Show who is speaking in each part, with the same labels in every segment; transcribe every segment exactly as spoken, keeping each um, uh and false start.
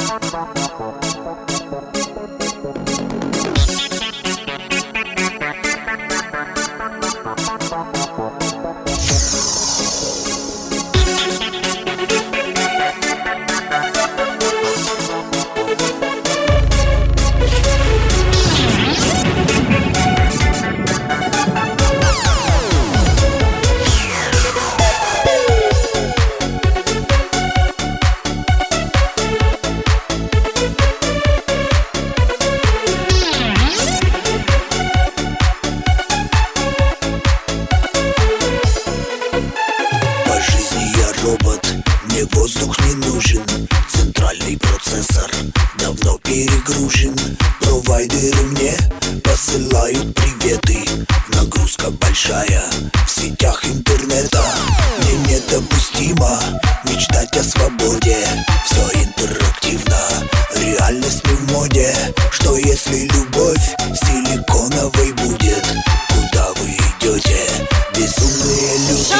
Speaker 1: Робот, мне воздух не нужен. Центральный процессор давно перегружен. Провайдеры мне посылают приветы. Нагрузка большая в сетях интернета. Мне недопустимо мечтать о свободе. Все интерактивно, реальность не в моде. Что если любовь силиконовой будет? Куда вы идете, безумные люди?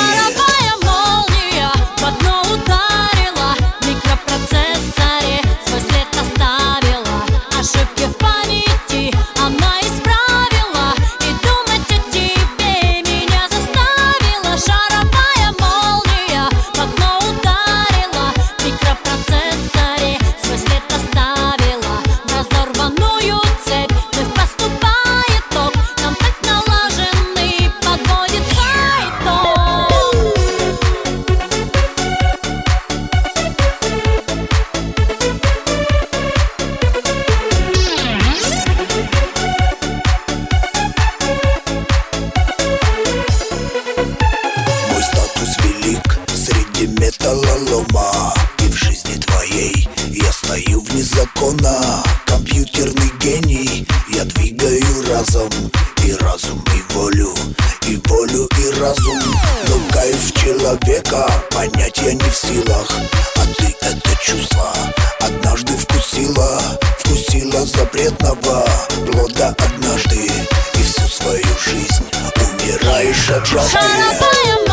Speaker 1: Металлолома, и в жизни твоей я стою вне закона. Компьютерный гений, я двигаю разом. И разум, и волю, и волю, и разум. Но кайф человека понять я не в силах. А ты это чувство однажды вкусила. Вкусила запретного плода однажды. И всю свою жизнь умираешь от жажды.